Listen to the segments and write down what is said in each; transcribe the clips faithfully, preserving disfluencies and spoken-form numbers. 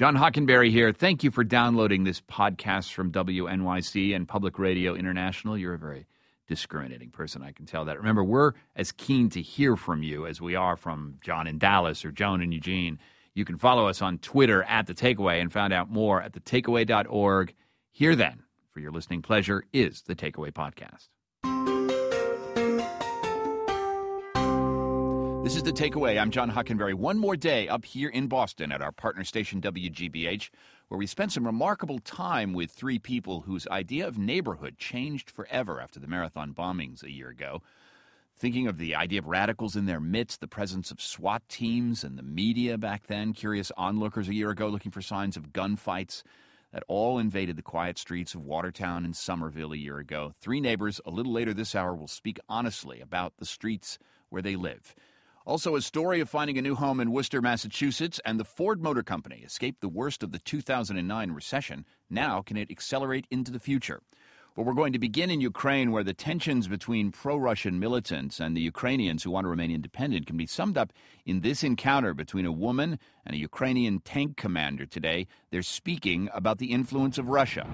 John Hockenberry here. Thank you for downloading this podcast from W N Y C and Public Radio International. You're a very discriminating person, I can tell that. Remember, we're as keen to hear from you as we are from John in Dallas or Joan in Eugene. You can follow us on Twitter at The Takeaway and find out more at the takeaway dot org. Here then, for your listening pleasure, is The Takeaway Podcast. This is The Takeaway. I'm John Hockenberry. One more day up here in Boston at our partner station W G B H, where we spent some remarkable time with three people whose idea of neighborhood changed forever after the marathon bombings a year ago. Thinking of the idea of radicals in their midst, the presence of SWAT teams and the media back then, curious onlookers a year ago looking for signs of gunfights that all invaded the quiet streets of Watertown and Somerville a year ago. Three neighbors a little later this hour will speak honestly about the streets where they live. Also, a story of finding a new home in Worcester, Massachusetts, and the Ford Motor Company escaped the worst of the two thousand nine recession. Now, can it accelerate into the future? Well, we're going to begin in Ukraine, where the tensions between pro-Russian militants and the Ukrainians who want to remain independent can be summed up in this encounter between a woman and a Ukrainian tank commander today. They're speaking about the influence of Russia.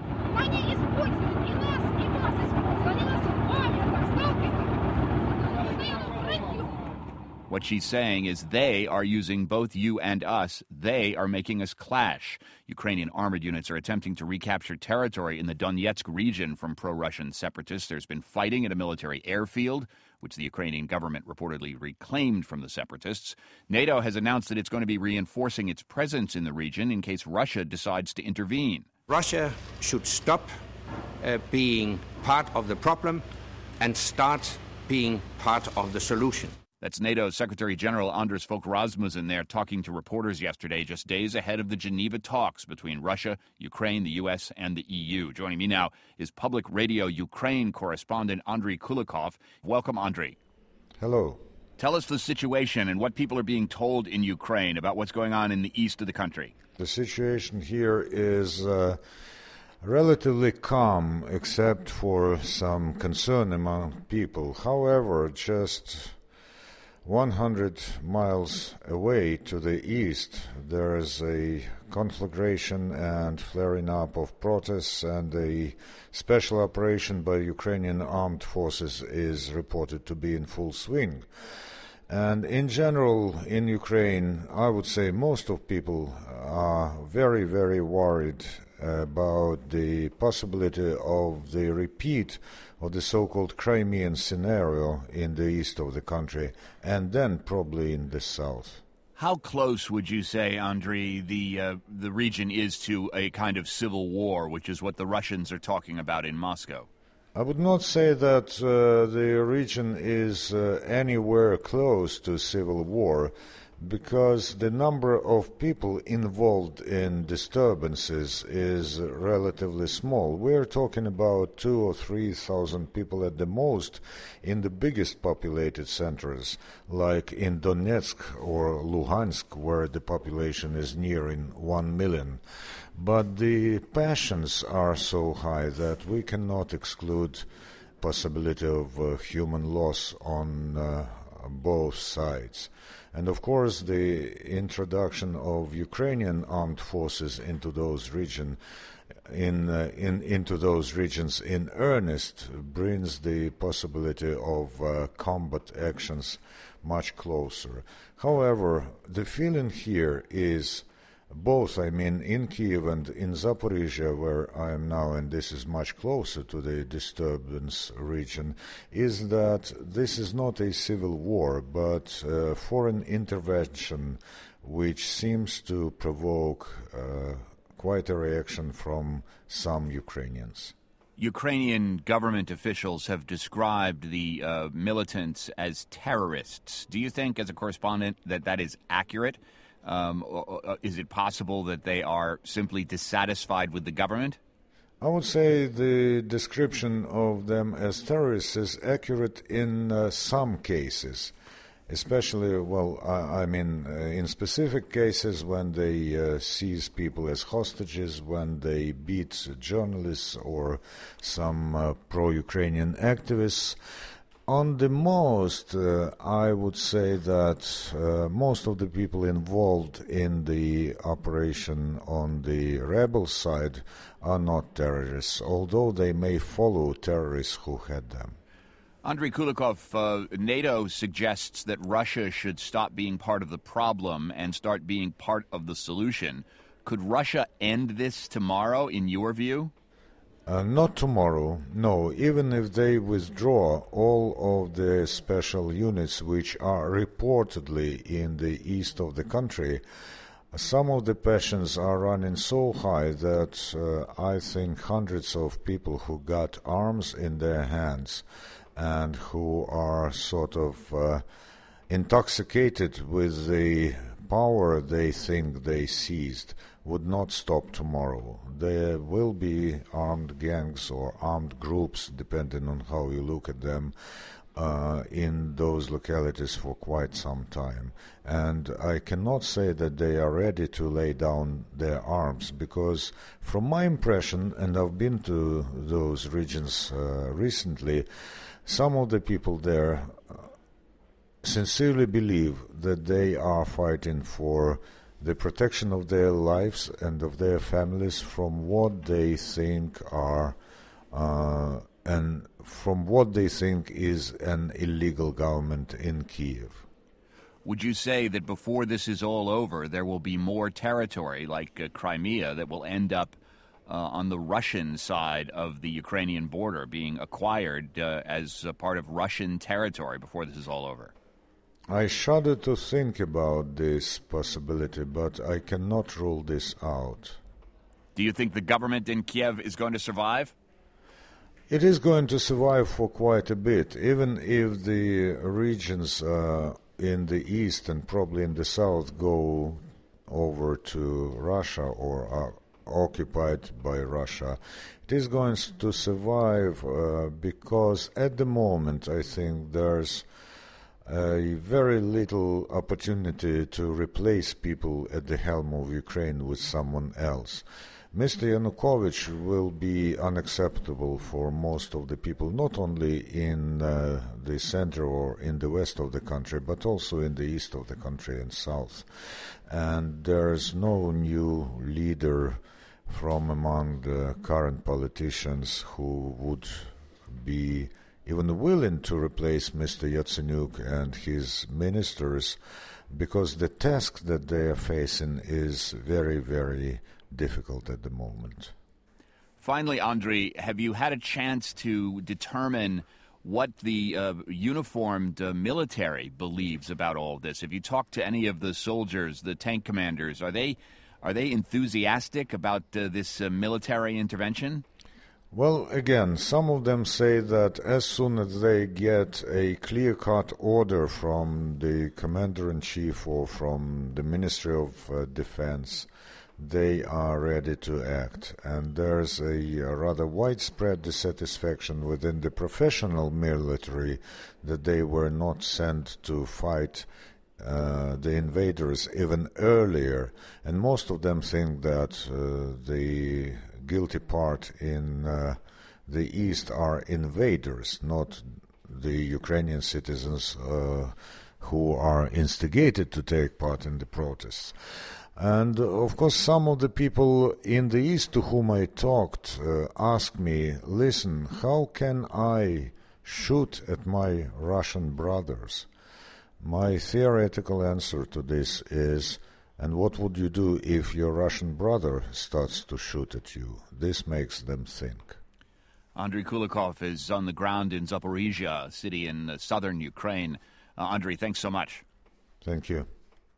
What she's saying is they are using both you and us. They are making us clash. Ukrainian armored units are attempting to recapture territory in the Donetsk region from pro-Russian separatists. There's been fighting at a military airfield, which the Ukrainian government reportedly reclaimed from the separatists. NATO has announced that it's going to be reinforcing its presence in the region in case Russia decides to intervene. Russia should stop uh, being part of the problem and start being part of the solution. That's NATO Secretary General Anders Fogh Rasmussen there talking to reporters yesterday, just days ahead of the Geneva talks between Russia, Ukraine, the U S, and the E U. Joining me now is Public Radio Ukraine correspondent Andriy Kulikov. Welcome, Andriy. Hello. Tell us the situation and what people are being told in Ukraine about what's going on in the east of the country. The situation here is uh, relatively calm, except for some concern among people. However, just one hundred miles away to the east, there is a conflagration and flaring up of protests, and a special operation by Ukrainian armed forces is reported to be in full swing. And in general, in Ukraine, I would say most of people are very, very worried about the possibility of the repeat of the so-called Crimean scenario in the east of the country, and then probably in the south. How close would you say, Andriy, the uh, the region is to a kind of civil war, which is what the Russians are talking about in Moscow? I would not say that uh, the region is uh, anywhere close to civil war, because the number of people involved in disturbances is relatively small. We're talking about two or three thousand people at the most in the biggest populated centers, like in Donetsk or Luhansk, where the population is nearing one million. But the passions are so high that we cannot exclude possibility of uh, human loss on uh, both sides. And of course, the introduction of Ukrainian armed forces into those region, in, uh, in into those regions in earnest brings the possibility of uh, combat actions much closer. However, the feeling here is both, I mean, in Kiev and in Zaporizhia, where I am now, and this is much closer to the disturbance region, is that this is not a civil war, but uh, foreign intervention, which seems to provoke uh, quite a reaction from some Ukrainians. Ukrainian government officials have described the uh, militants as terrorists. Do you think, as a correspondent, that that is accurate? Um, is it possible that they are simply dissatisfied with the government? I would say the description of them as terrorists is accurate in uh, some cases, especially, well, I, I mean, uh, in specific cases when they uh, seize people as hostages, when they beat journalists or some uh, pro-Ukrainian activists. On the most, uh, I would say that uh, most of the people involved in the operation on the rebel side are not terrorists, although they may follow terrorists who had them. Andrei Kulikov, uh, NATO suggests that Russia should stop being part of the problem and start being part of the solution. Could Russia end this tomorrow, in your view? Uh, not tomorrow, no. Even if they withdraw all of the special units which are reportedly in the east of the country, some of the passions are running so high that uh, I think hundreds of people who got arms in their hands and who are sort of uh, intoxicated with the power they think they seized would not stop tomorrow. There will be armed gangs or armed groups, depending on how you look at them, uh, in those localities for quite some time. And I cannot say that they are ready to lay down their arms, because from my impression, and I've been to those regions uh, recently, some of the people there uh, sincerely believe that they are fighting for the protection of their lives and of their families from what they think are uh, and from what they think is an illegal government in Kiev. Would you say that before this is all over, there will be more territory like uh, Crimea that will end up uh, on the Russian side of the Ukrainian border, being acquired uh, as a part of Russian territory before this is all over? I shudder to think about this possibility, but I cannot rule this out. Do you think the government in Kiev is going to survive? It is going to survive for quite a bit, even if the regions uh, in the east and probably in the south go over to Russia or are occupied by Russia. It is going to survive uh, because at the moment I think there's a very little opportunity to replace people at the helm of Ukraine with someone else. Mister Yanukovych will be unacceptable for most of the people, not only in uh, the center or in the west of the country, but also in the east of the country and south. And there's no new leader from among the current politicians who would be even willing to replace Mister Yatsenyuk and his ministers, because the task that they are facing is very, very difficult at the moment. Finally, Andrei, have you had a chance to determine what the uh, uniformed uh, military believes about all this? Have you talked to any of the soldiers, the tank commanders? Are they are they enthusiastic about uh, this uh, military intervention? Well, again, some of them say that as soon as they get a clear-cut order from the commander-in-chief or from the Ministry of uh, Defense, they are ready to act. And there's a, a rather widespread dissatisfaction within the professional military that they were not sent to fight uh, the invaders even earlier. And most of them think that uh, the guilty part in uh, the East are invaders, not the Ukrainian citizens uh, who are instigated to take part in the protests. And, uh, of course, some of the people in the East to whom I talked uh, asked me, listen, how can I shoot at my Russian brothers? My theoretical answer to this is, and what would you do if your Russian brother starts to shoot at you? This makes them think. Andrei Kulikov is on the ground in Zaporizhia, a city in uh, southern Ukraine. Uh, Andrei, thanks so much. Thank you.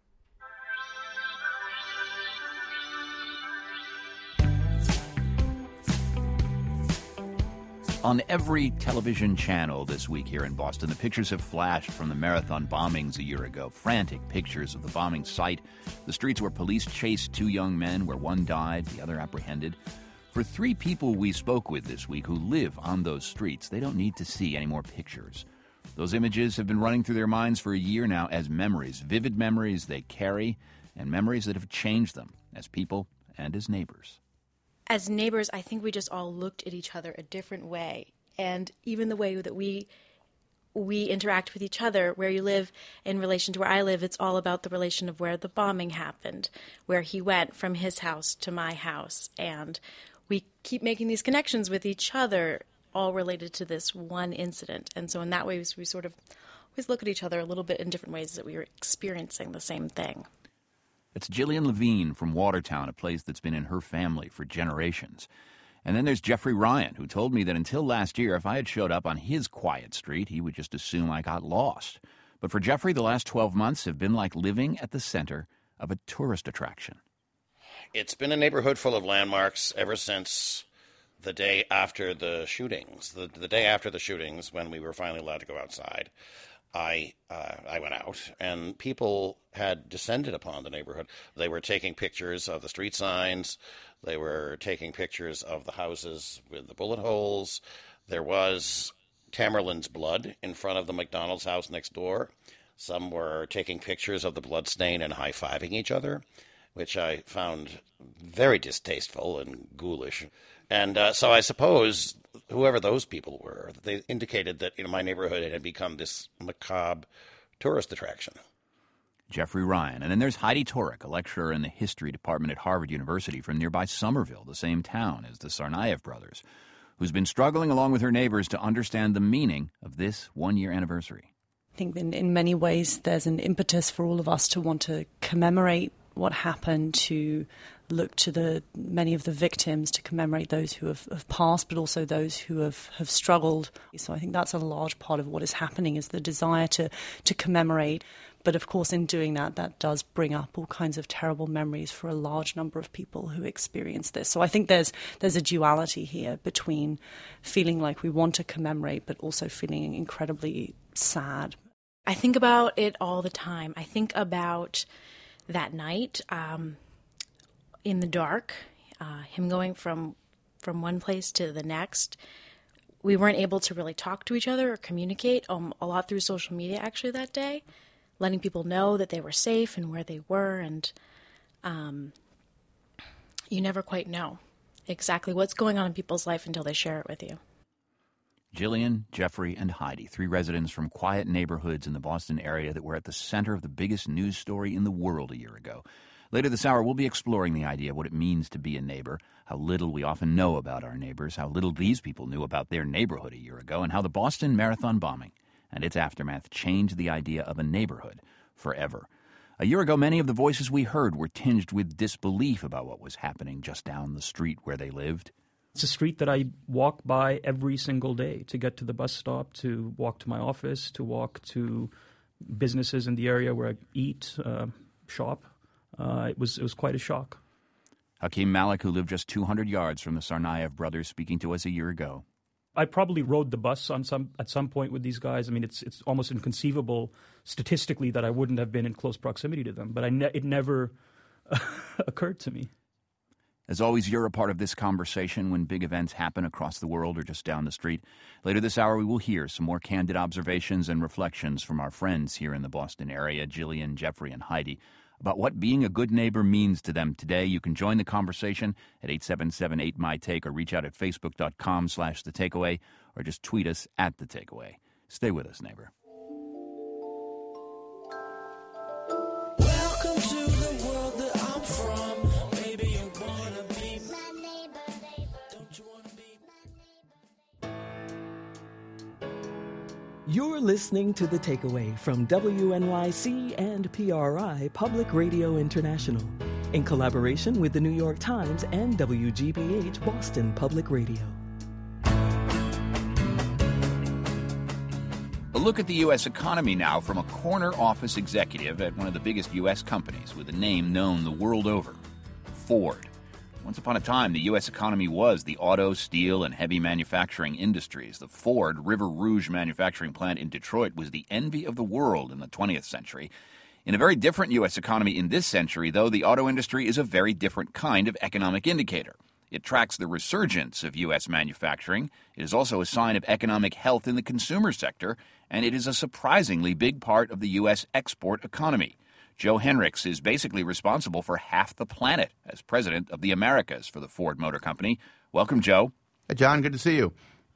On every television channel this week here in Boston, the pictures have flashed from the marathon bombings a year ago. Frantic pictures of the bombing site, the streets where police chased two young men, where one died, the other apprehended. For three people we spoke with this week who live on those streets, they don't need to see any more pictures. Those images have been running through their minds for a year now as memories, vivid memories they carry, and memories that have changed them as people and as neighbors. As neighbors, I think we just all looked at each other a different way. And even the way that we we interact with each other. Where you live in relation to where I live, it's all about the relation of where the bombing happened, where he went from his house to my house. And we keep making these connections with each other, all related to this one incident. And so in that way, we sort of always look at each other a little bit in different ways, that we were experiencing the same thing. It's Gillian Levine from Watertown, a place that's been in her family for generations. And then there's Jeffrey Ryan, who told me that until last year, if I had showed up on his quiet street, he would just assume I got lost. But for Jeffrey, the last twelve months have been like living at the center of a tourist attraction. It's been a neighborhood full of landmarks ever since the day after the shootings. The, the day after the shootings, when we were finally allowed to go outside, I uh, I went out, and people had descended upon the neighborhood. They were taking pictures of the street signs. They were taking pictures of the houses with the bullet holes. There was Tamerlane's blood in front of the McDonald's house next door. Some were taking pictures of the blood stain and high-fiving each other, which I found very distasteful and ghoulish. And uh, so I suppose whoever those people were, they indicated that, you know, my neighborhood had become this macabre tourist attraction. Jeffrey Ryan. And then there's Heidi Torek, a lecturer in the history department at Harvard University from nearby Somerville, the same town as the Tsarnaev brothers, who's been struggling along with her neighbors to understand the meaning of this one-year anniversary. I think in, in many ways there's an impetus for all of us to want to commemorate what happened, to look to the many of the victims, to commemorate those who have, have passed, but also those who have, have struggled. So I think that's a large part of what is happening, is the desire to, to commemorate. But of course, in doing that, that does bring up all kinds of terrible memories for a large number of people who experience this. So I think there's there's a duality here between feeling like we want to commemorate, but also feeling incredibly sad. I think about it all the time. I think about that night um, in the dark, uh, him going from from one place to the next. We weren't able to really talk to each other or communicate um, a lot through social media actually that day, letting people know that they were safe and where they were. And um, you never quite know exactly what's going on in people's life until they share it with you. Gillian, Jeffrey, and Heidi, three residents from quiet neighborhoods in the Boston area that were at the center of the biggest news story in the world a year ago. Later this hour, we'll be exploring the idea of what it means to be a neighbor, how little we often know about our neighbors, how little these people knew about their neighborhood a year ago, and how the Boston Marathon bombing and its aftermath changed the idea of a neighborhood forever. A year ago, many of the voices we heard were tinged with disbelief about what was happening just down the street where they lived. It's a street that I walk by every single day to get to the bus stop, to walk to my office, to walk to businesses in the area where I eat, uh, shop. Uh, it was it was quite a shock. Hakeem Malik, who lived just two hundred yards from the Tsarnaev brothers, speaking to us a year ago. I probably rode the bus on some at some point with these guys. I mean, it's it's almost inconceivable statistically that I wouldn't have been in close proximity to them, but I ne- it never occurred to me. As always, you're a part of this conversation when big events happen across the world or just down the street. Later this hour, we will hear some more candid observations and reflections from our friends here in the Boston area, Gillian, Jeffrey, and Heidi, about what being a good neighbor means to them today. You can join the conversation at eight seven seven eight M Y Take or reach out at facebook.com slash The Takeaway or just tweet us at The Takeaway. Stay with us, neighbor. Welcome to the world that I'm from. Maybe you wanna be my neighbor. Don't you wanna be my neighbor? You're listening to The Takeaway from W N Y C and P R I Public Radio International, in collaboration with the New York Times and W G B H Boston Public Radio. A look at the U S economy now from a corner office executive at one of the biggest U S companies with a name known the world over, Ford. Once upon a time, the U S economy was the auto, steel, and heavy manufacturing industries. The Ford River Rouge manufacturing plant in Detroit was the envy of the world in the twentieth century. In a very different U S economy in this century, though, the auto industry is a very different kind of economic indicator. It tracks the resurgence of U S manufacturing. It is also a sign of economic health in the consumer sector, and it is a surprisingly big part of the U S export economy. Joe Henricks is basically responsible for half the planet as president of the Americas for the Ford Motor Company. Welcome, Joe. Hey, John, good to see you.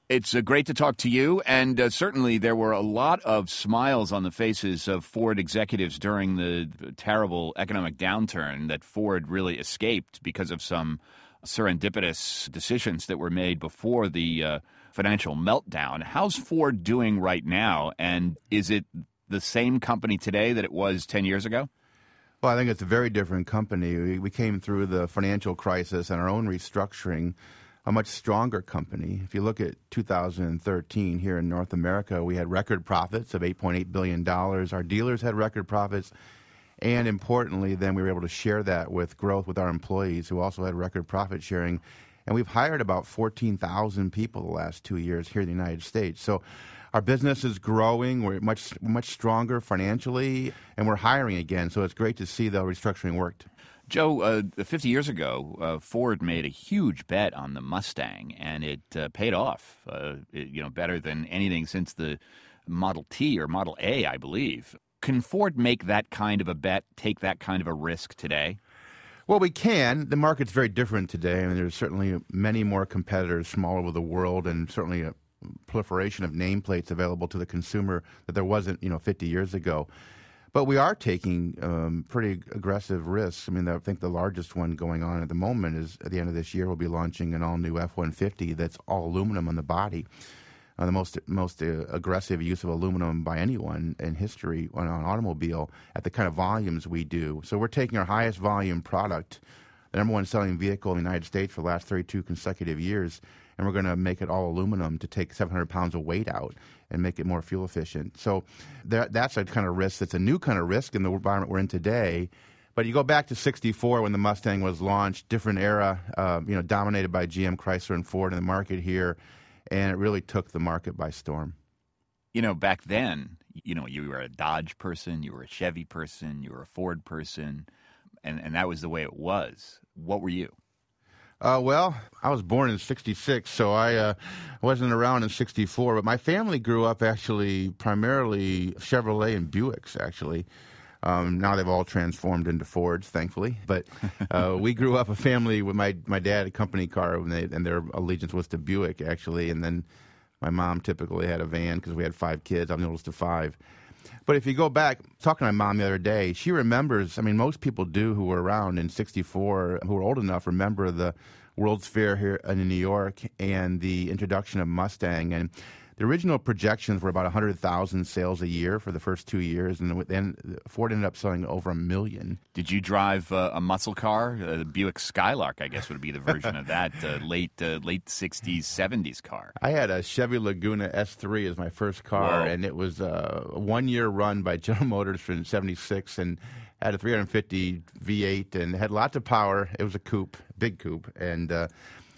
It's uh, great to talk to you, and uh, certainly there were a lot of smiles on the faces of Ford executives during the terrible economic downturn that Ford really escaped because of some serendipitous decisions that were made before the uh, financial meltdown. How's Ford doing right now, and is it the same company today that it was ten years ago? Well, I think it's a very different company. We, we came through the financial crisis and our own restructuring a much stronger company. If you look at two thousand thirteen here in North America, we had record profits of eight point eight billion dollars. Our dealers had record profits. And importantly, then we were able to share that with growth with our employees who also had record profit sharing. And we've hired about fourteen thousand people the last two years here in the United States. So our business is growing. We're much, much stronger financially, and we're hiring again. So it's great to see the restructuring worked. Joe, uh, fifty years ago, uh, Ford made a huge bet on the Mustang, and it uh, paid off, uh, it, you know, better than anything since the Model T or Model A, I believe. Can Ford make that kind of a bet, take that kind of a risk today? Well, we can. The market's very different today. I mean, there's certainly many more competitors from all over the world, and certainly a proliferation of nameplates available to the consumer that there wasn't, you know, fifty years ago. But we are taking um, pretty aggressive risks. I mean, I think the largest one going on at the moment is at the end of this year we'll be launching an all-new F one fifty that's all aluminum on the body, uh, the most most uh, aggressive use of aluminum by anyone in history on an automobile at the kind of volumes we do. So we're taking our highest volume product, the number one selling vehicle in the United States for the last thirty-two consecutive years, and we're going to make it all aluminum to take seven hundred pounds of weight out and make it more fuel efficient. So that, that's a kind of risk. That's a new kind of risk in the environment we're in today. But you go back to sixty-four when the Mustang was launched, different era, uh, you know, dominated by G M, Chrysler, and Ford in the market here, and it really took the market by storm. You know, back then, you know, you were a Dodge person, you were a Chevy person, you were a Ford person, and, and that was the way it was. What were you? Uh, well, I was born in sixty-six, so I uh, wasn't around in sixty-four. But my family grew up actually primarily Chevrolet and Buicks, actually. Um, now they've all transformed into Fords, thankfully. But uh, we grew up a family with my, my dad, a company car, and, they, and their allegiance was to Buick, actually. And then my mom typically had a van because we had five kids. I'm the oldest of five. But if you go back, talking to my mom the other day, she remembers, I mean, most people do who were around in sixty-four, who were old enough, remember the World's Fair here in New York and the introduction of Mustang. And the original projections were about one hundred thousand sales a year for the first two years, and then Ford ended up selling over a million. Did you drive uh, a muscle car? Uh, the Buick Skylark, I guess, would be the version of that uh, late uh, late sixties, seventies car. I had a Chevy Laguna S three as my first car, Whoa. and it was a one-year run by General Motors from seventy-six, and had a three hundred fifty V eight, and had lots of power. It was a coupe, big coupe, and uh,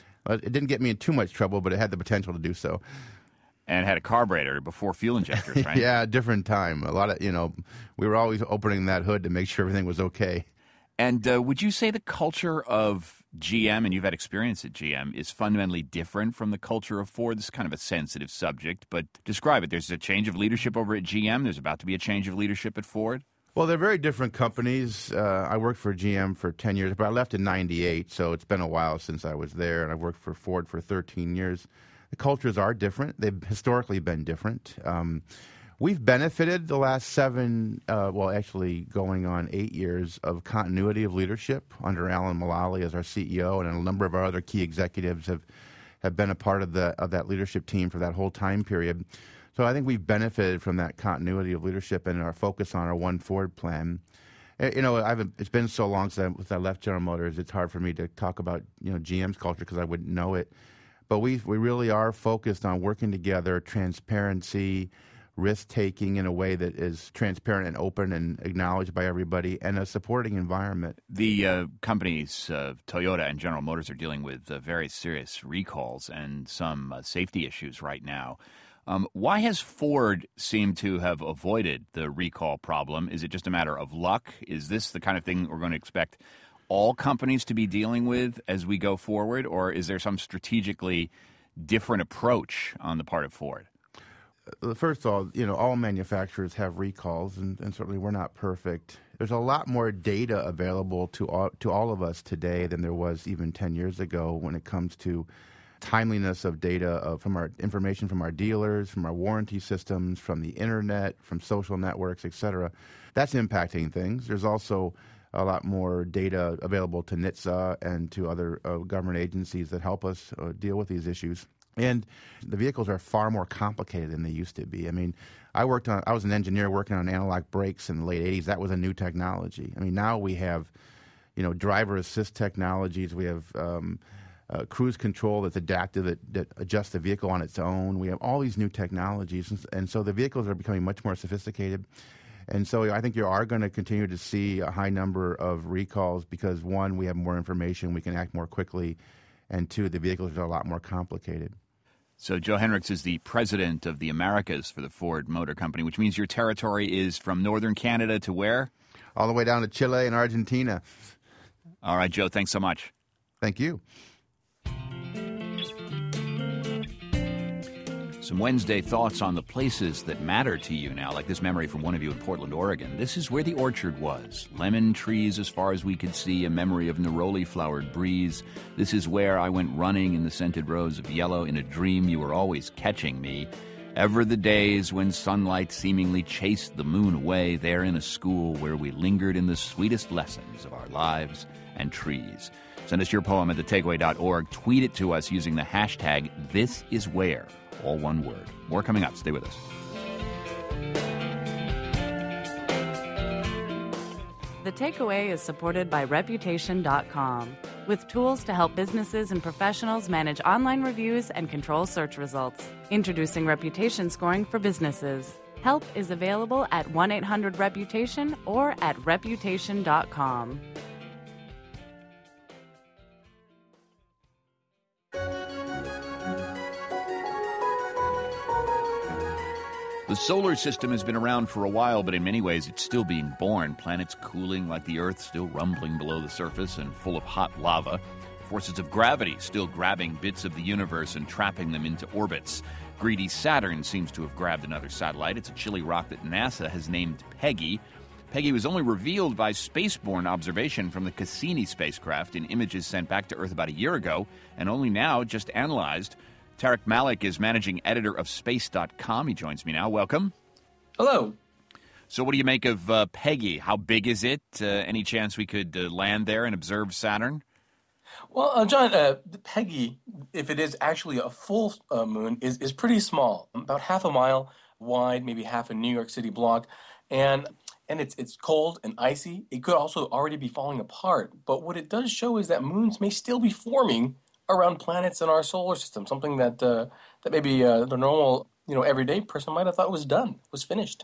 it didn't get me in too much trouble, but it had the potential to do so. And had a carburetor before fuel injectors, right? Yeah, different time. A lot of, you know, we were always opening that hood to make sure everything was okay. And uh, would you say the culture of G M, and you've had experience at G M, is fundamentally different from the culture of Ford? This is kind of a sensitive subject, but describe it. There's a change of leadership over at G M. There's about to be a change of leadership at Ford. Well, they're very different companies. Uh, I worked for G M for ten years, but I left in ninety-eight, so it's been a while since I was there, and I've worked for Ford for thirteen years. The cultures are different. They've historically been different. Um, we've benefited the last seven, uh, well, actually going on eight years of continuity of leadership under Alan Mulally as our C E O, and a number of our other key executives have, have been a part of the of that leadership team for that whole time period. So I think we've benefited from that continuity of leadership and our focus on our One Ford plan. You know, I've, it's been so long since I, since I left General Motors, it's hard for me to talk about, you know, G M's culture because I wouldn't know it. But we we really are focused on working together, transparency, risk-taking in a way that is transparent and open and acknowledged by everybody, and a supporting environment. The uh, companies, uh, Toyota and General Motors, are dealing with uh, very serious recalls and some uh, safety issues right now. Um, why has Ford seemed to have avoided the recall problem? Is it just a matter of luck? Is this the kind of thing we're going to expect all companies to be dealing with as we go forward, or is there some strategically different approach on the part of Ford? First of all, you know, all manufacturers have recalls, and, and certainly we're not perfect. There's a lot more data available to all, to all of us today than there was even ten years ago when it comes to timeliness of data uh, from our information from our dealers, from our warranty systems, from the internet, from social networks, et cetera. That's impacting things. There's also a lot more data available to N H T S A and to other uh, government agencies that help us uh, deal with these issues. And the vehicles are far more complicated than they used to be. I mean, I worked on, I was an engineer working on analog brakes in the late eighties. That was a new technology. I mean, now we have, you know, driver assist technologies. We have um, uh, cruise control that's adaptive, that, that adjusts the vehicle on its own. We have all these new technologies. And, and so the vehicles are becoming much more sophisticated. And so I think you are going to continue to see a high number of recalls because, one, we have more information, we can act more quickly, and two, the vehicles are a lot more complicated. So Joe Henricks is the president of the Americas for the Ford Motor Company, which means your territory is from northern Canada to where? All the way down to Chile and Argentina. All right, Joe, thanks so much. Thank you. Some Wednesday thoughts on the places that matter to you now, like this memory from one of you in Portland, Oregon. This is where the orchard was. Lemon trees as far as we could see, a memory of neroli-flowered breeze. This is where I went running in the scented rose of yellow. In a dream you were always catching me. Ever the days when sunlight seemingly chased the moon away, there in a school where we lingered in the sweetest lessons of our lives and trees. Send us your poem at the takeaway dot org. Tweet it to us using the hashtag ThisIsWhere. All one word. More coming up. Stay with us. The Takeaway is supported by Reputation dot com, with tools to help businesses and professionals manage online reviews and control search results. Introducing Reputation Scoring for businesses. Help is available at one eight hundred reputation or at Reputation dot com. The solar system has been around for a while, but in many ways it's still being born. Planets cooling like the Earth, still rumbling below the surface and full of hot lava. Forces of gravity still grabbing bits of the universe and trapping them into orbits. Greedy Saturn seems to have grabbed another satellite. It's a chilly rock that NASA has named Peggy. Peggy was only revealed by spaceborne observation from the Cassini spacecraft in images sent back to Earth about a year ago, and only now just analyzed. Tarek Malik is managing editor of space dot com. He joins me now. Welcome. Hello. So what do you make of uh, Peggy? How big is it? Uh, any chance we could uh, land there and observe Saturn? Well, uh, John, uh, Peggy, if it is actually a full uh, moon, is, is pretty small, about half a mile wide, maybe half a New York City block. And and it's it's cold and icy. It could also already be falling apart. But what it does show is that moons may still be forming around planets in our solar system, something that uh, that maybe uh, the normal, you know, everyday person might have thought was done, was finished.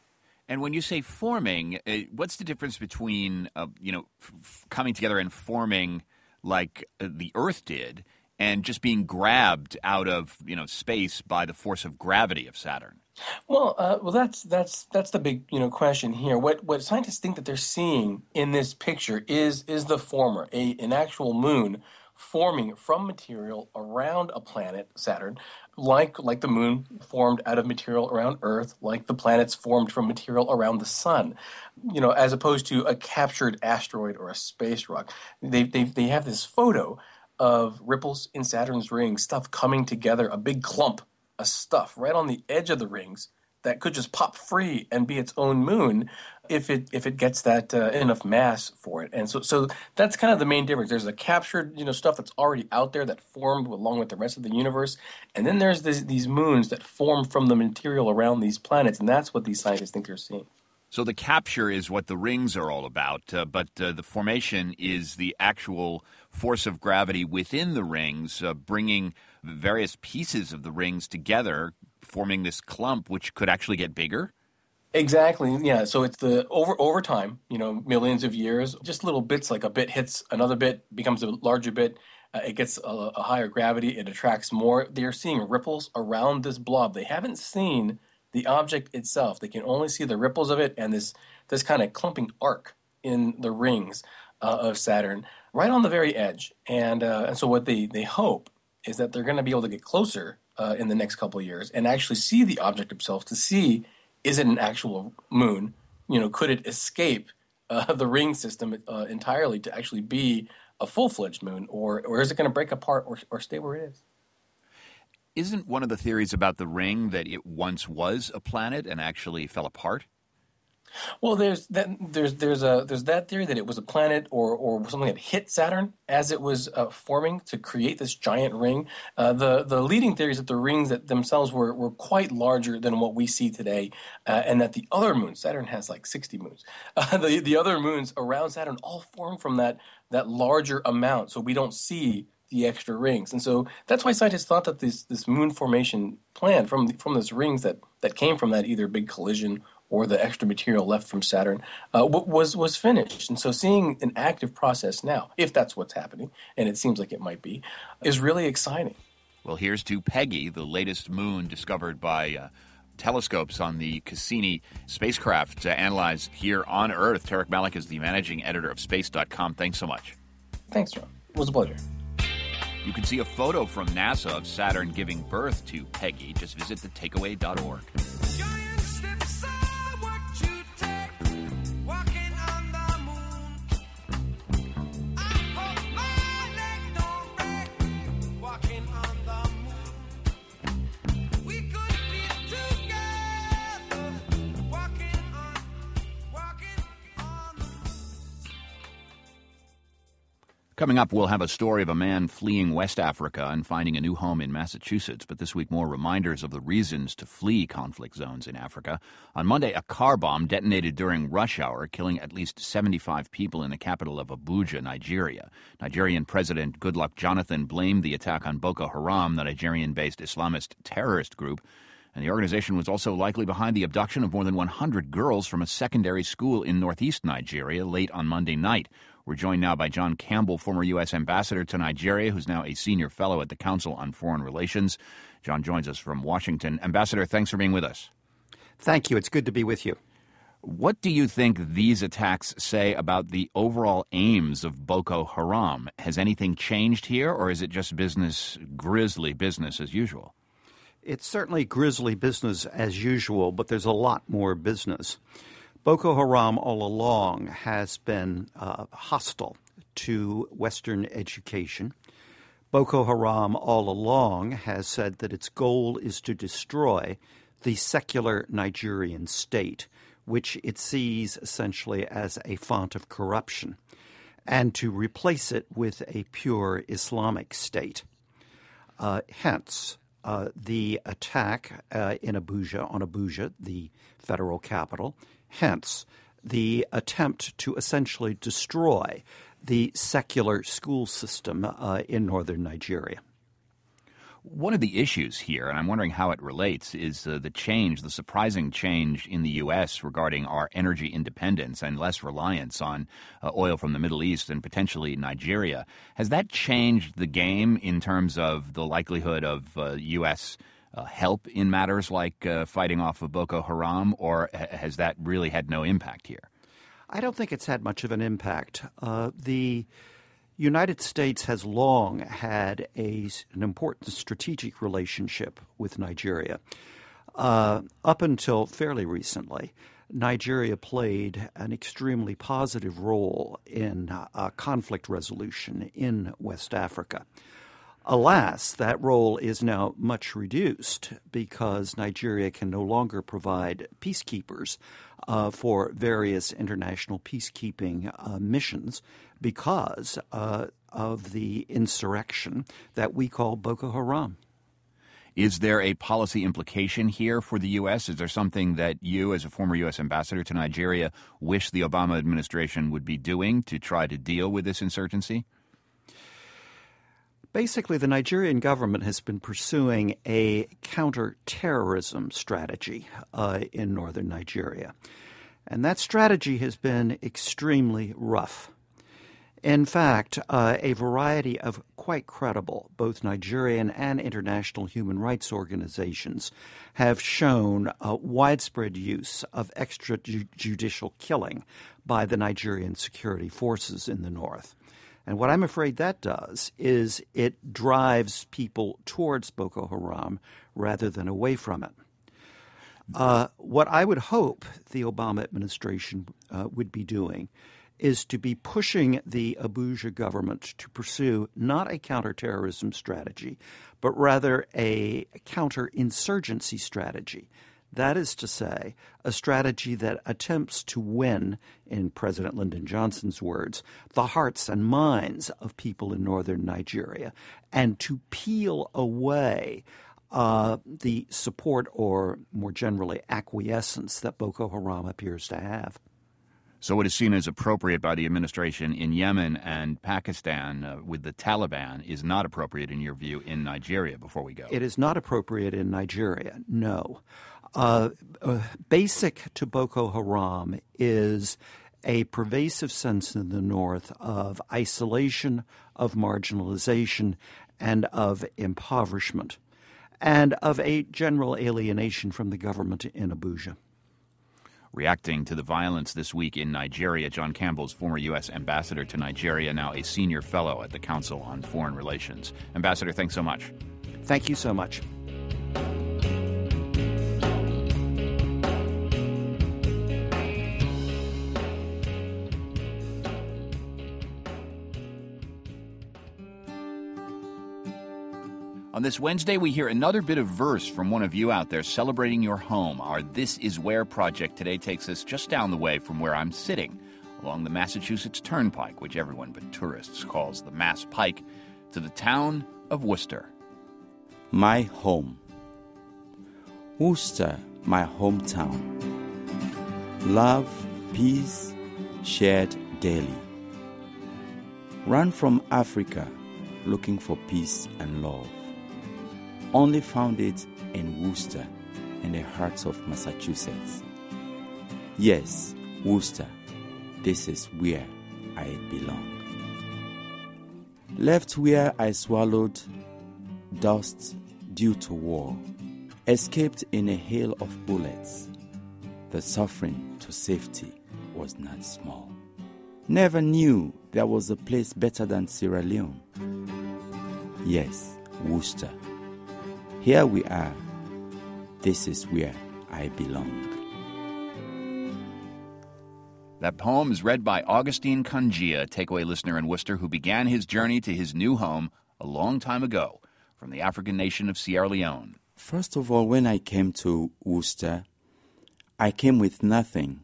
And when you say forming, uh, what's the difference between, uh, you know, f- coming together and forming like uh, the Earth did and just being grabbed out of, you know, space by the force of gravity of Saturn? Well, uh, well, that's that's that's the big, you know, question here. What what scientists think that they're seeing in this picture is is the former, a an actual moon forming from material around a planet, Saturn, like like the moon formed out of material around Earth, like the planets formed from material around the sun, you know, as opposed to a captured asteroid or a space rock. They they they have this photo of ripples in Saturn's rings, stuff coming together, a big clump of stuff right on the edge of the rings that could just pop free and be its own moon if it if it gets that uh, enough mass for it. And so so that's kind of the main difference. There's the captured, you know, stuff that's already out there that formed along with the rest of the universe, and then there's this, these moons that form from the material around these planets, and that's what these scientists think they're seeing. So the capture is what the rings are all about, uh, but uh, the formation is the actual force of gravity within the rings, uh, bringing various pieces of the rings together, forming this clump, which could actually get bigger? Exactly, yeah. So it's the over over time, you know, millions of years, just little bits, like a bit hits another bit, becomes a larger bit, uh, it gets a, a higher gravity, it attracts more. They're seeing ripples around this blob. They haven't seen the object itself. They can only see the ripples of it and this this kind of clumping arc in the rings uh, of Saturn, right on the very edge. And uh, and so what they, they hope is that they're going to be able to get closer uh, in the next couple of years and actually see the object itself to see, is it an actual moon? You know, could it escape uh, the ring system uh, entirely to actually be a full-fledged moon, or or is it going to break apart or or stay where it is? isn't one of the theories about the ring that it once was a planet and actually fell apart? Well, there's that there's there's a there's that theory that it was a planet or or something that hit Saturn as it was uh, forming to create this giant ring. Uh, the the leading theory is that the rings that themselves were were quite larger than what we see today, uh, and that the other moons, Saturn has like sixty moons, uh, the the other moons around Saturn all form from that that larger amount. So we don't see the extra rings, and so that's why scientists thought that this this moon formation plan from the, from those rings that that came from that either big collision or the extra material left from Saturn, uh, was was finished. And so seeing an active process now, if that's what's happening, and it seems like it might be, is really exciting. Well, here's to Peggy, the latest moon discovered by uh, telescopes on the Cassini spacecraft to analyze here on Earth. Tarek Malik is the managing editor of space dot com. Thanks so much. Thanks, John. It was a pleasure. You can see a photo from NASA of Saturn giving birth to Peggy. Just visit the takeaway dot org. Coming up, we'll have a story of a man fleeing West Africa and finding a new home in Massachusetts. But this week, more reminders of the reasons to flee conflict zones in Africa. On Monday, a car bomb detonated during rush hour, killing at least seventy-five people in the capital of Abuja, Nigeria. Nigerian President Goodluck Jonathan blamed the attack on Boko Haram, the Nigerian-based Islamist terrorist group. And the organization was also likely behind the abduction of more than one hundred girls from a secondary school in northeast Nigeria late on Monday night. We're joined now by John Campbell, former U S ambassador to Nigeria, who's now a senior fellow at the Council on Foreign Relations. John joins us from Washington. Ambassador, thanks for being with us. Thank you. It's good to be with you. What do you think these attacks say about the overall aims of Boko Haram? Has anything changed here, or is it just business, grisly business as usual? It's certainly grisly business as usual, but there's a lot more business. Boko Haram all along has been uh, hostile to Western education. Boko Haram all along has said that its goal is to destroy the secular Nigerian state, which it sees essentially as a font of corruption, and to replace it with a pure Islamic state. Uh, hence, uh, the attack uh, in Abuja, on Abuja, the federal capital, hence the attempt to essentially destroy the secular school system uh, in northern Nigeria. One of the issues here, and I'm wondering how it relates, is uh, the change, the surprising change in the U S regarding our energy independence and less reliance on uh, oil from the Middle East and potentially Nigeria. Has that changed the game in terms of the likelihood of uh, U S uh, help in matters like uh, fighting off of Boko Haram, or ha- has that really had no impact here? I don't think it's had much of an impact. Uh, the United States has long had a, an important strategic relationship with Nigeria. Uh, up until fairly recently, Nigeria played an extremely positive role in uh, conflict resolution in West Africa. Alas, that role is now much reduced because Nigeria can no longer provide peacekeepers uh, for various international peacekeeping uh, missions because uh, of the insurrection that we call Boko Haram. Is there a policy implication here for the U S? Is there something that you, as a former U S ambassador to Nigeria, wish the Obama administration would be doing to try to deal with this insurgency? Basically, the Nigerian government has been pursuing a counterterrorism strategy uh, in northern Nigeria. And that strategy has been extremely rough. In fact, uh, a variety of quite credible, both Nigerian and international human rights organizations have shown uh, widespread use of extrajudicial killing by the Nigerian security forces in the north. And what I'm afraid that does is it drives people towards Boko Haram rather than away from it. Uh, what I would hope the Obama administration uh, would be doing is to be pushing the Abuja government to pursue not a counterterrorism strategy, but rather a counterinsurgency strategy. That is to say, a strategy that attempts to win, in President Lyndon Johnson's words, the hearts and minds of people in northern Nigeria, and to peel away uh, the support or, more generally, acquiescence that Boko Haram appears to have. So what is seen as appropriate by the administration in Yemen and Pakistan uh, with the Taliban is not appropriate, in your view, in Nigeria, before we go? It is not appropriate in Nigeria, no. Uh, uh, basic to Boko Haram is a pervasive sense in the north of isolation, of marginalization, and of impoverishment, and of a general alienation from the government in Abuja. Reacting to the violence this week in Nigeria, John Campbell's former U S ambassador to Nigeria, now a senior fellow at the Council on Foreign Relations. Ambassador, thanks so much. Thank you so much. On this Wednesday, we hear another bit of verse from one of you out there celebrating your home. Our This Is Where project today takes us just down the way from where I'm sitting, along the Massachusetts Turnpike, which everyone but tourists calls the Mass Pike, to the town of Worcester. My home. Worcester, my hometown. Love, peace, shared daily. Ran from Africa looking for peace and love. Only found it in Worcester, in the heart of Massachusetts. Yes, Worcester, this is where I belong. Left where I swallowed dust due to war, escaped in a hail of bullets. The suffering to safety was not small. Never knew there was a place better than Sierra Leone. Yes, Worcester. Here we are. This is where I belong. That poem is read by Augustine Kanjia, takeaway listener in Worcester, who began his journey to his new home a long time ago from the African nation of Sierra Leone. First of all, when I came to Worcester, I came with nothing.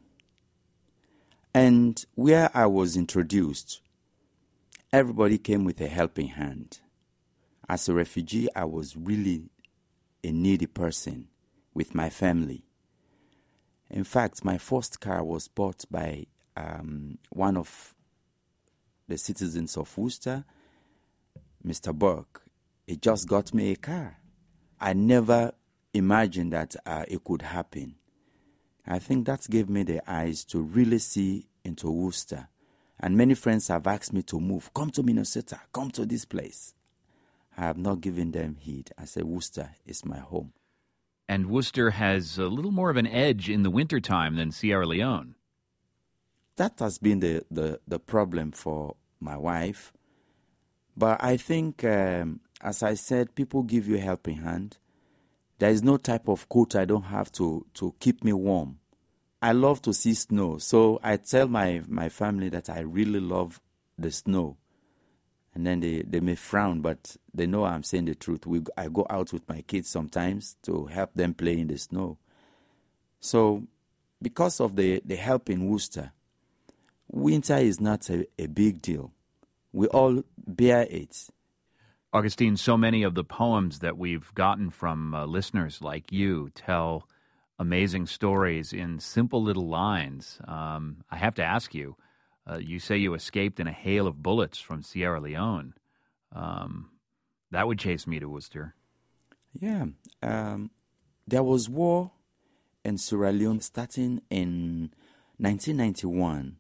And where I was introduced, everybody came with a helping hand. As a refugee, I was really a needy person with my family. In fact, my first car was bought by um, one of the citizens of Worcester, Mister Burke. He just got me a car. I never imagined that uh, it could happen. I think that gave me the eyes to really see into Worcester. And many friends have asked me to move. Come to Minnesota. Come to this place. I have not given them heed. I say Worcester is my home. And Worcester has a little more of an edge in the wintertime than Sierra Leone. That has been the, the, the problem for my wife. But I think, um, as I said, people give you a helping hand. There is no type of coat I don't have to, to keep me warm. I love to see snow. So I tell my, my family that I really love the snow. And then they, they may frown, but they know I'm saying the truth. We, I go out with my kids sometimes to help them play in the snow. So because of the, the help in Worcester, winter is not a, a big deal. We all bear it. Augustine, so many of the poems that we've gotten from uh, listeners like you tell amazing stories in simple little lines. Um, I have to ask you, Uh, you say you escaped in a hail of bullets from Sierra Leone. Um, that would chase me to Worcester. Yeah. Um, there was war in Sierra Leone starting in nineteen ninety-one.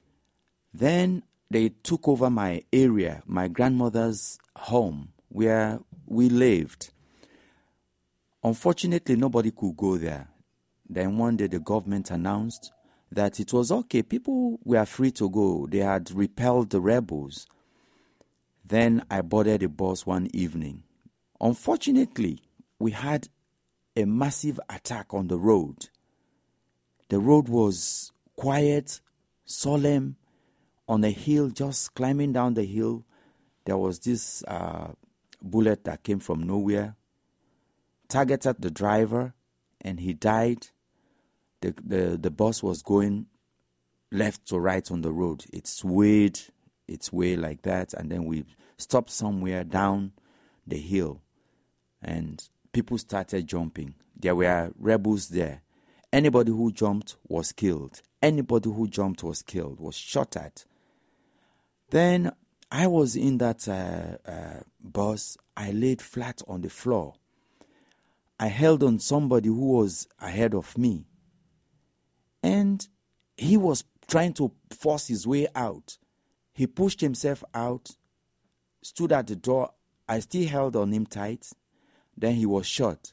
Then they took over my area, my grandmother's home, where we lived. Unfortunately, nobody could go there. Then one day the government announced that it was okay. People were free to go. They had repelled the rebels. Then I boarded a bus one evening. Unfortunately, we had a massive attack on the road. The road was quiet, solemn, on a hill, just climbing down the hill, there was this uh, bullet that came from nowhere, targeted the driver, and he died. The, the, the bus was going left to right on the road. It swayed its way like that, and then we stopped somewhere down the hill, and people started jumping. There were rebels there. Anybody who jumped was killed. Anybody who jumped was killed, was shot at. Then I was in that uh, uh, bus. I laid flat on the floor. I held on somebody who was ahead of me, and he was trying to force his way out. He pushed himself out, stood at the door. I still held on him tight. Then he was shot.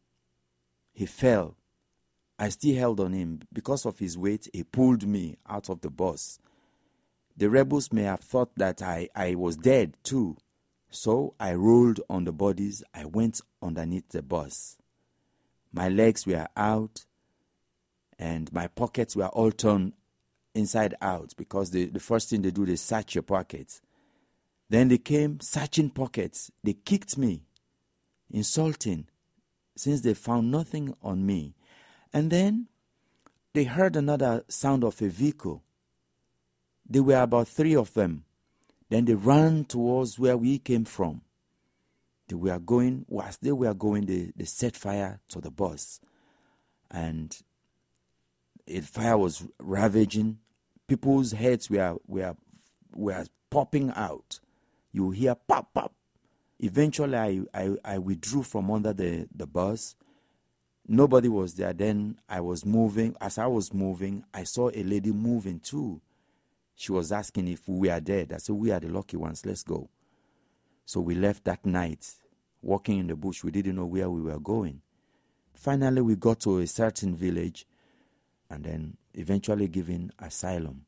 He fell. I still held on him. Because of his weight, he pulled me out of the bus. The rebels may have thought that I, I was dead too. So I rolled on the bodies. I went underneath the bus. My legs were out, and my pockets were all turned inside out, because the, the first thing they do, they search your pockets. Then they came searching pockets. They kicked me, insulting, since they found nothing on me. And then they heard another sound of a vehicle. There were about three of them. Then they ran towards where we came from. They were going, as they were going, they, they set fire to the bus. And it, fire was ravaging. People's heads were, were, were popping out. You hear pop, pop. Eventually, I, I, I withdrew from under the, the bus. Nobody was there. Then I was moving. As I was moving, I saw a lady moving too. She was asking if we are dead. I said, we are the lucky ones. Let's go. So we left that night, walking in the bush. We didn't know where we were going. Finally, we got to a certain village, and then eventually giving asylum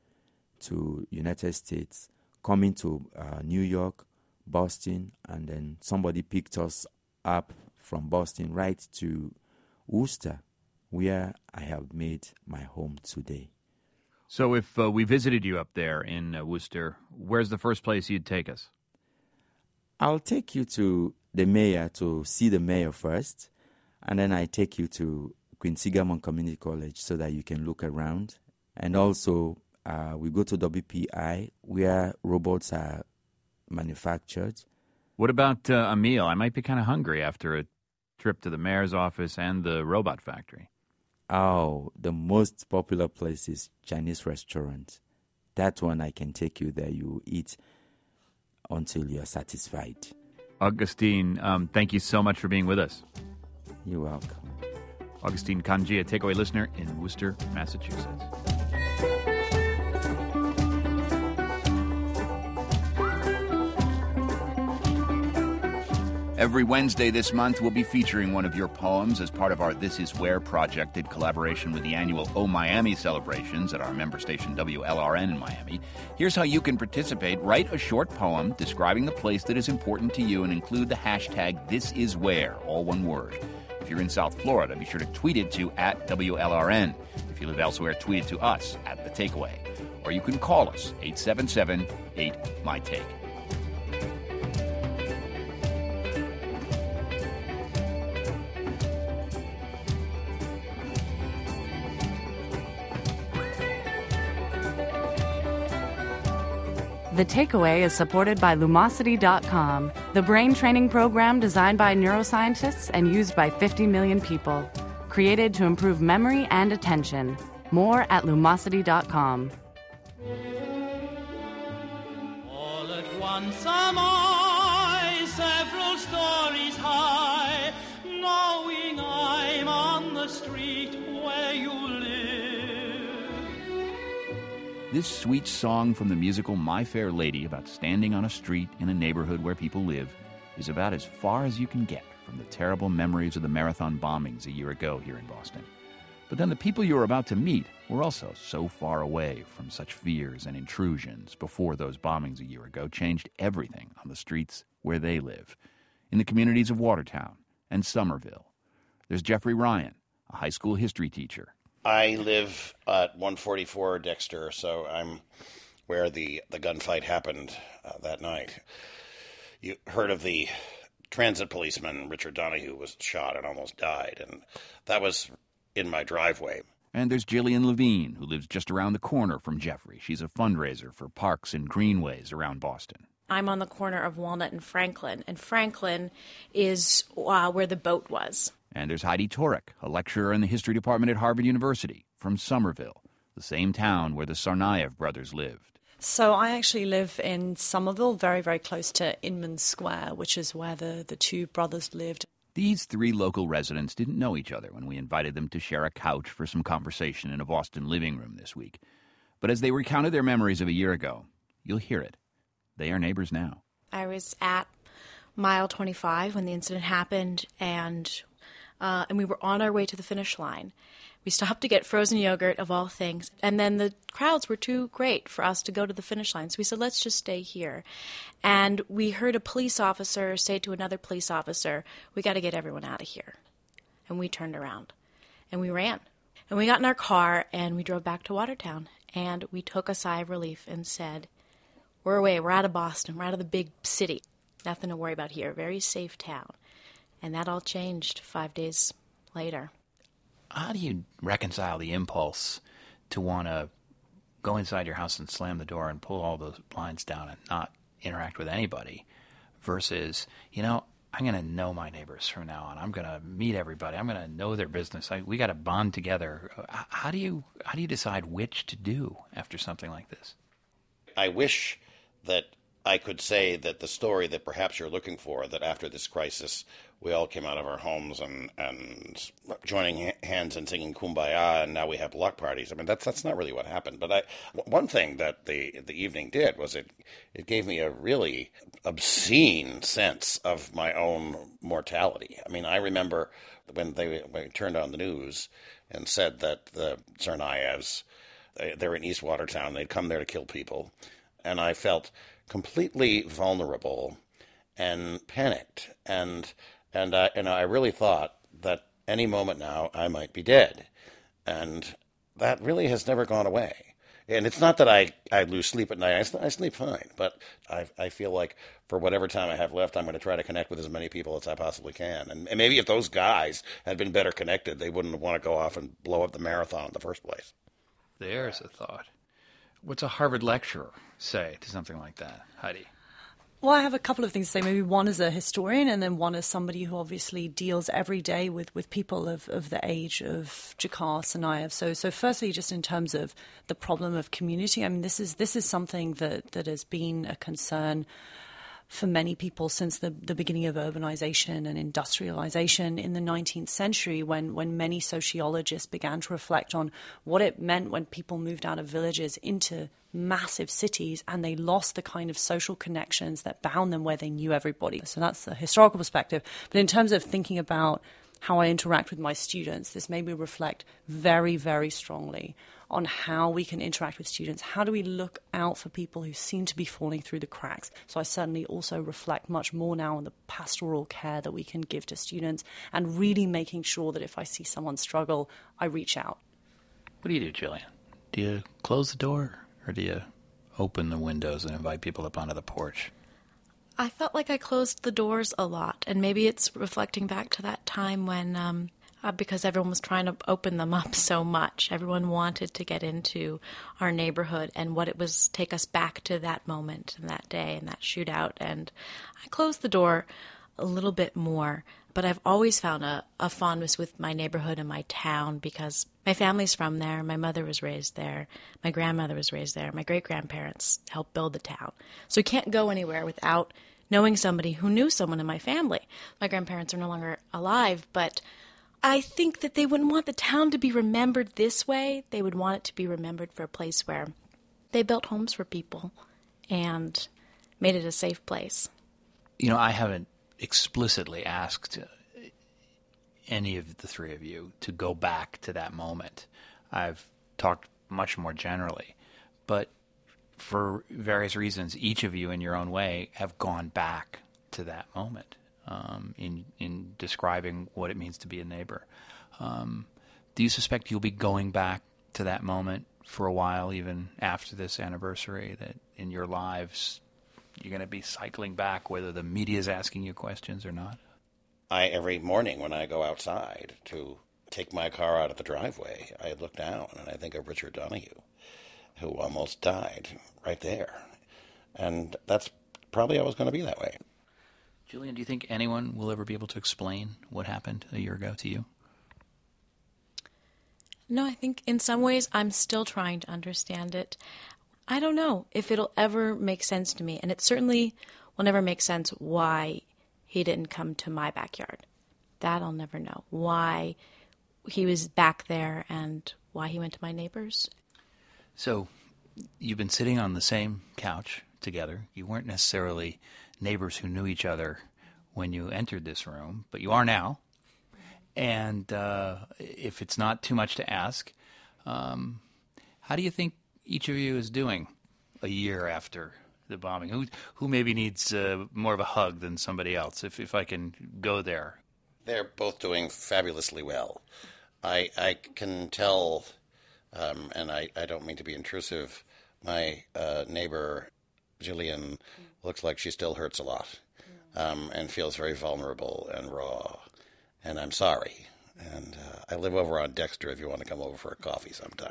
to United States, coming to uh, New York, Boston, and then somebody picked us up from Boston right to Worcester, where I have made my home today. So if uh, we visited you up there in uh, Worcester, where's the first place you'd take us? I'll take you to the mayor to see the mayor first, and then I take you to Quincy-Gammon Community College so that you can look around. And also, uh, we go to W P I, where robots are manufactured. What about uh, a meal? I might be kind of hungry after a trip to the mayor's office and the robot factory. Oh, the most popular place is Chinese restaurant. That one I can take you there. You eat until you're satisfied. Augustine, um, thank you so much for being with us. You're welcome. Augustine Kanji, a takeaway listener in Worcester, Massachusetts. Every Wednesday this month, we'll be featuring one of your poems as part of our This Is Where project in collaboration with the annual Oh Miami celebrations at our member station W L R N in Miami. Here's how you can participate. Write a short poem describing the place that is important to you and include the hashtag This Is Where, all one word. If you're in South Florida, be sure to tweet it to at W L R N. If you live elsewhere, tweet it to us at The Takeaway. Or you can call us, eight seven seven, eight, M Y Take. The Takeaway is supported by Lumosity dot com, the brain training program designed by neuroscientists and used by fifty million people. Created to improve memory and attention. More at Lumosity dot com. All at once am I, several stories high, knowing I'm on the street where you live. This sweet song from the musical My Fair Lady about standing on a street in a neighborhood where people live is about as far as you can get from the terrible memories of the marathon bombings a year ago here in Boston. But then the people you were about to meet were also so far away from such fears and intrusions before those bombings a year ago changed everything on the streets where they live, in the communities of Watertown and Somerville. There's Jeffrey Ryan, a high school history teacher. I live at one forty-four Dexter, so I'm where the, the gunfight happened uh, that night. You heard of the transit policeman, Richard Donahue, was shot and almost died, and that was in my driveway. And there's Jillian Levine, who lives just around the corner from Jeffrey. She's a fundraiser for parks and greenways around Boston. I'm on the corner of Walnut and Franklin, and Franklin is uh, where the boat was. And there's Heidi Turek, a lecturer in the history department at Harvard University, from Somerville, the same town where the Tsarnaev brothers lived. So I actually live in Somerville, very, very close to Inman Square, which is where the, the two brothers lived. These three local residents didn't know each other when we invited them to share a couch for some conversation in a Boston living room this week. But as they recounted their memories of a year ago, you'll hear it. They are neighbors now. I was at mile twenty-five when the incident happened, and uh, and we were on our way to the finish line. We stopped to get frozen yogurt, of all things, and then the crowds were too great for us to go to the finish line, so we said, let's just stay here. And we heard a police officer say to another police officer, we got to get everyone out of here. And we turned around, and we ran. And we got in our car, and we drove back to Watertown, and we took a sigh of relief and said, we're away, we're out of Boston, we're out of the big city. Nothing to worry about here, very safe town. And that all changed five days later. How do you reconcile the impulse to want to go inside your house and slam the door and pull all those blinds down and not interact with anybody versus, you know, I'm going to know my neighbors from now on. I'm going to meet everybody. I'm going to know their business. I, we got to bond together. How do you how do you decide which to do after something like this? I wish that I could say that the story that perhaps you're looking for, that after this crisis we all came out of our homes and, and joining hands and singing Kumbaya, and now we have block parties. I mean, that's that's not really what happened. But I, one thing that the the evening did was it it gave me a really obscene sense of my own mortality. I mean, I remember when they, when they turned on the news and said that the Tsarnaevs, they, they were in East Watertown, they'd come there to kill people, and I felt completely vulnerable and panicked, and and I, and I really thought that any moment now I might be dead, and that really has never gone away. And it's not that I, I lose sleep at night. I, I sleep fine, but I I feel like for whatever time I have left, I'm going to try to connect with as many people as I possibly can. And, and maybe if those guys had been better connected, they wouldn't want to go off and blow up the marathon in the first place. There's a thought. What's a Harvard lecturer say to something like that, Heidi? Well, I have a couple of things to say. Maybe one as a historian and then one as somebody who obviously deals every day with, with people of, of the age of Dzhokhar Tsarnaev. So, so firstly, just in terms of the problem of community, I mean, this is this is something that, that has been a concern for many people since the, the beginning of urbanization and industrialization in the nineteenth century, when, when many sociologists began to reflect on what it meant when people moved out of villages into massive cities and they lost the kind of social connections that bound them where they knew everybody. So that's the historical perspective. But in terms of thinking about how I interact with my students, this made me reflect very, very strongly on how we can interact with students. How do we look out for people who seem to be falling through the cracks? So I certainly also reflect much more now on the pastoral care that we can give to students and really making sure that if I see someone struggle, I reach out. What do you do, Jillian? Do you close the door or do you open the windows and invite people up onto the porch? I felt like I closed the doors a lot, and maybe it's reflecting back to that time when, um, uh, because everyone was trying to open them up so much. Everyone wanted to get into our neighborhood and what it was, take us back to that moment and that day and that shootout. And I closed the door a little bit more, but I've always found a, a fondness with my neighborhood and my town because my family's from there. My mother was raised there. My grandmother was raised there. My great-grandparents helped build the town. So you can't go anywhere without knowing somebody who knew someone in my family. My grandparents are no longer alive, but I think that they wouldn't want the town to be remembered this way. They would want it to be remembered for a place where they built homes for people and made it a safe place. You know, I haven't explicitly asked any of the three of you to go back to that moment. I've talked much more generally, but for various reasons, each of you in your own way have gone back to that moment um, in in describing what it means to be a neighbor. Um, do you suspect you'll be going back to that moment for a while, even after this anniversary, that in your lives you're going to be cycling back whether the media is asking you questions or not? I every morning when I go outside to take my car out of the driveway, I look down and I think of Richard Donahue, who almost died right there. And that's probably always going to be that way. Julian, do you think anyone will ever be able to explain what happened a year ago to you? No, I think in some ways I'm still trying to understand it. I don't know if it'll ever make sense to me, and it certainly will never make sense why he didn't come to my backyard. That I'll never know. Why he was back there and why he went to my neighbors. So you've been sitting on the same couch together. You weren't necessarily neighbors who knew each other when you entered this room, but you are now. And uh, if it's not too much to ask, um, how do you think each of you is doing a year after the bombing? Who who maybe needs uh, more of a hug than somebody else, if, if I can go there? They're both doing fabulously well. I I can tell, um, and I, I don't mean to be intrusive, my uh, neighbor, Jillian, looks like she still hurts a lot um, and feels very vulnerable and raw. And I'm sorry. And uh, I live over on Dexter if you want to come over for a coffee sometime.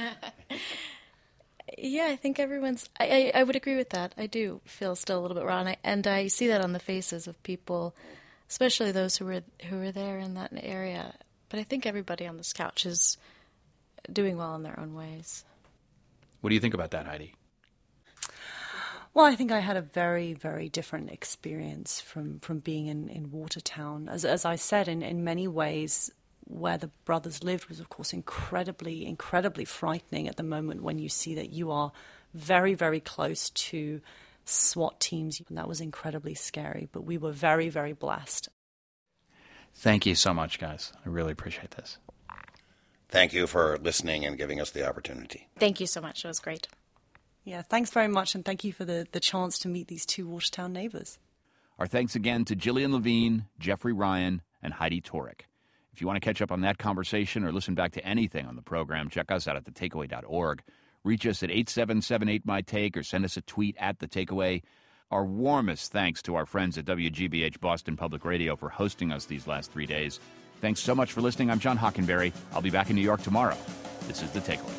Yeah, I think everyone's... I, I, I would agree with that. I do feel still a little bit raw. And I, and I see that on the faces of people, especially those who were, who were there in that area. But I think everybody on this couch is doing well in their own ways. What do you think about that, Heidi? Well, I think I had a very, very different experience from, from being in, in Watertown. As as I said, in, in many ways, where the brothers lived was, of course, incredibly, incredibly frightening at the moment when you see that you are very, very close to SWAT teams. And that was incredibly scary. But we were very, very blessed. Thank you so much, guys. I really appreciate this. Thank you for listening and giving us the opportunity. Thank you so much. It was great. Yeah, thanks very much, and thank you for the, the chance to meet these two Watertown neighbors. Our thanks again to Jillian Levine, Jeffrey Ryan, and Heidi Torek. If you want to catch up on that conversation or listen back to anything on the program, check us out at the takeaway dot org. Reach us at eight seven seven eight my take or send us a tweet at The Takeaway. Our warmest thanks to our friends at W G B H Boston Public Radio for hosting us these last three days. Thanks so much for listening. I'm John Hockenberry. I'll be back in New York tomorrow. This is The Takeaway.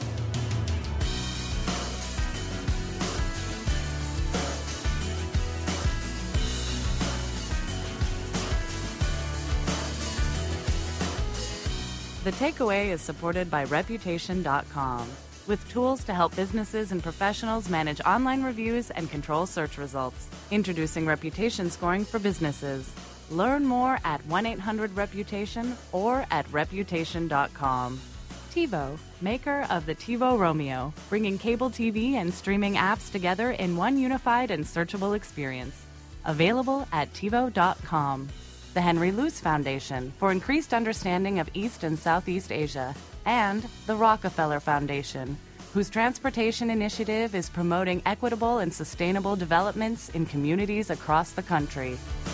The Takeaway is supported by Reputation dot com, with tools to help businesses and professionals manage online reviews and control search results. Introducing Reputation Scoring for businesses. Learn more at one eight hundred reputation or at Reputation dot com. TiVo, maker of the TiVo Romeo, bringing cable T V and streaming apps together in one unified and searchable experience. Available at TiVo dot com. The Henry Luce Foundation for increased understanding of East and Southeast Asia, and the Rockefeller Foundation, whose transportation initiative is promoting equitable and sustainable developments in communities across the country.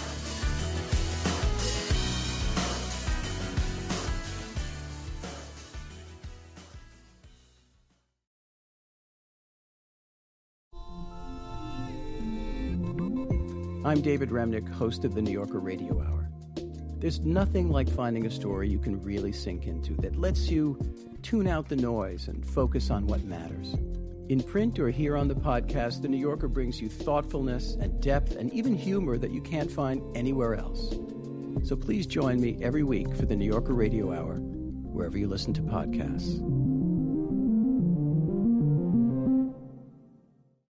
I'm David Remnick, host of the New Yorker Radio Hour. There's nothing like finding a story you can really sink into that lets you tune out the noise and focus on what matters. In print or here on the podcast, The New Yorker brings you thoughtfulness and depth and even humor that you can't find anywhere else. So please join me every week for the New Yorker Radio Hour, wherever you listen to podcasts.